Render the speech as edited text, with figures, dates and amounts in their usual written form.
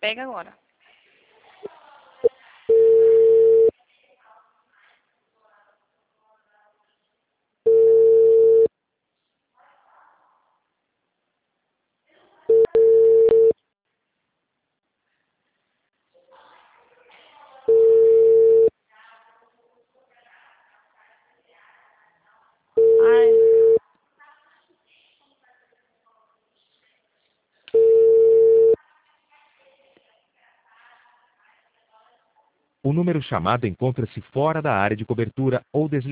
Pega agora. Ai. O número chamado encontra-se fora da área de cobertura ou desligado.